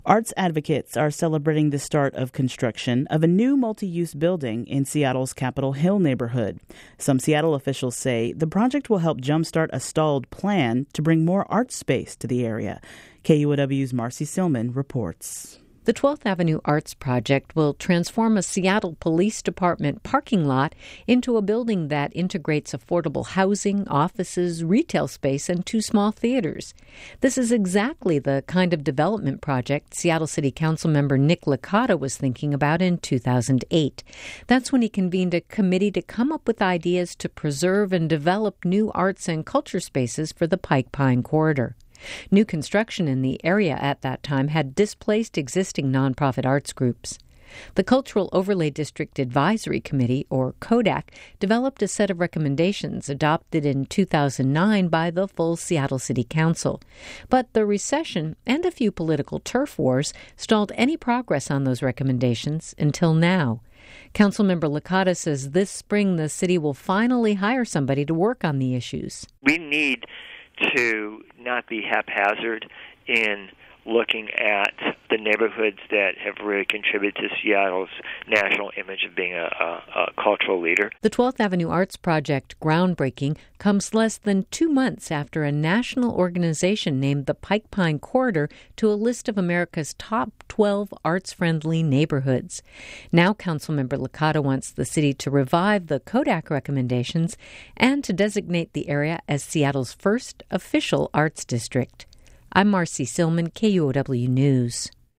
Arts advocates are celebrating the start of construction of a new multi-use building in Seattle's Capitol Hill neighborhood. Some Seattle officials say the project will help jumpstart a stalled plan to bring more art space to the area. KUOW's Marcy Silman reports. The 12th Avenue Arts Project will transform a Seattle Police Department parking lot into a building that integrates affordable housing, offices, retail space, and 2 small theaters. This is exactly the kind of development project Seattle City Council member Nick Licata was thinking about in 2008. That's when he convened a committee to come up with ideas to preserve and develop new arts and culture spaces for the Pike Pine Corridor. New construction in the area at that time had displaced existing nonprofit arts groups. The Cultural Overlay District Advisory Committee, or CODAC, developed a set of recommendations adopted in 2009 by the full Seattle City Council. But the recession and a few political turf wars stalled any progress on those recommendations until now. Councilmember Licata says this spring the city will finally hire somebody to work on the issues. We need to not be haphazard in looking at the neighborhoods that have really contributed to Seattle's national image of being a cultural leader. The 12th Avenue Arts Project groundbreaking comes less than 2 months after a national organization named the Pike Pine Corridor to a list of America's top 12 arts-friendly neighborhoods. Now Councilmember Licata wants the city to revive the CODAC recommendations and to designate the area as Seattle's first official arts district. I'm Marcy Silman, KUOW News.